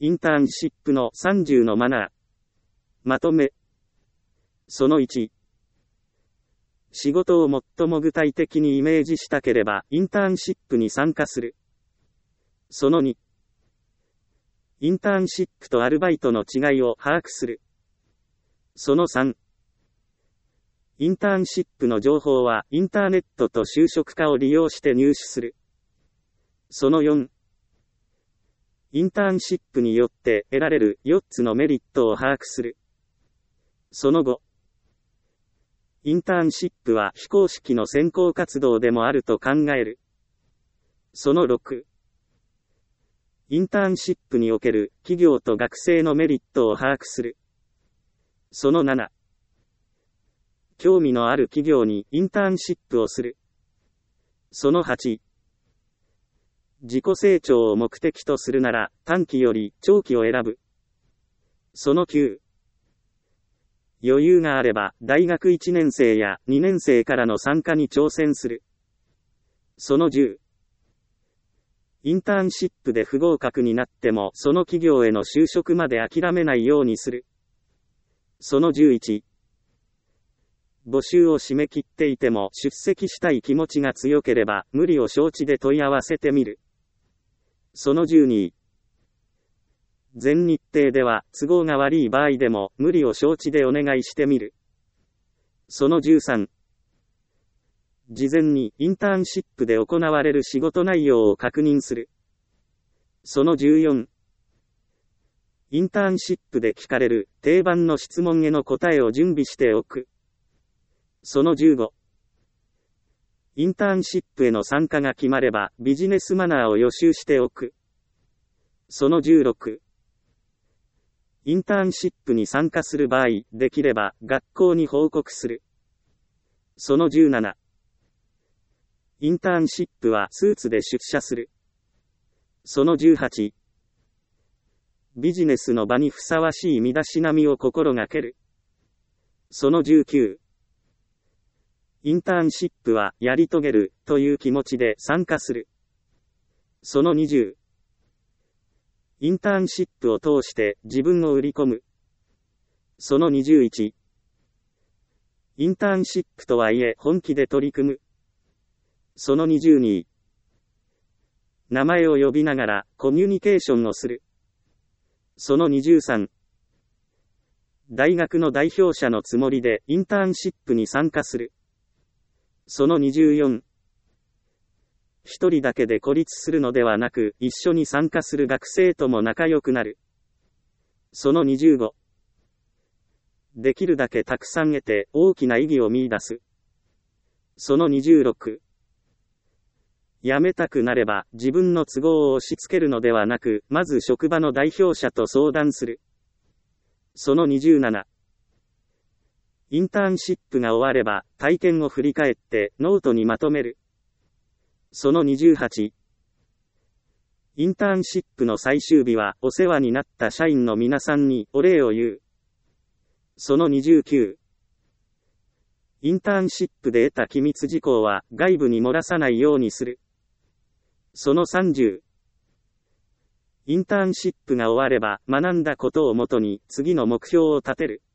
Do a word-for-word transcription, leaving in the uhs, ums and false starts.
インターンシップのさんじゅうのマナー。まとめ。そのいち。仕事を最も具体的にイメージしたければ、インターンシップに参加する。そのに。インターンシップとアルバイトの違いを把握する。そのさん。インターンシップの情報はインターネットと就職課を利用して入手する。そのよん。インターンシップによって得られるよっつのメリットを把握する。そのご。インターンシップは非公式の専攻活動でもあると考える。そのろく。インターンシップにおける企業と学生のメリットを把握する。そのなな。興味のある企業にインターンシップをする。そのはち。自己成長を目的とするなら短期より長期を選ぶ。そのきゅう。余裕があれば大学いちねん生やにねん生からの参加に挑戦する。そのじゅう。インターンシップで不合格になってもその企業への就職まで諦めないようにする。そのじゅういち。募集を締め切っていても出席したい気持ちが強ければ無理を承知で問い合わせてみる。そのじゅうに。全日程では都合が悪い場合でも無理を承知でお願いしてみる。そのじゅうさん。事前にインターンシップで行われる仕事内容を確認する。そのじゅうよん。インターンシップで聞かれる定番の質問への答えを準備しておく。そのじゅうご。インターンシップへの参加が決まればビジネスマナーを予習しておく。そのじゅうろく。インターンシップに参加する場合、できれば学校に報告する。そのじゅうなな。インターンシップはスーツで出社する。そのじゅうはち。ビジネスの場にふさわしい身だしなみを心がける。そのじゅうきゅう。インターンシップはやり遂げるという気持ちで参加する。そのにじゅう。インターンシップを通して自分を売り込む。そのにじゅういち。インターンシップとはいえ本気で取り組む。そのにじゅうに。名前を呼びながらコミュニケーションをする。そのにじゅうさん。大学の代表者のつもりでインターンシップに参加する。そのにじゅうよん。一人だけで孤立するのではなく、一緒に参加する学生とも仲良くなる。そのにじゅうご。できるだけたくさん得て大きな意義を見出す。そのにじゅうろく。辞めたくなれば自分の都合を押し付けるのではなく、まず職場の代表者と相談する。そのにじゅうなな。インターンシップが終われば体験を振り返ってノートにまとめる。そのにじゅうはち。インターンシップの最終日はお世話になった社員の皆さんにお礼を言う。そのにじゅうきゅう。インターンシップで得た機密事項は外部に漏らさないようにする。そのさんじゅう。インターンシップが終われば学んだことをもとに次の目標を立てる。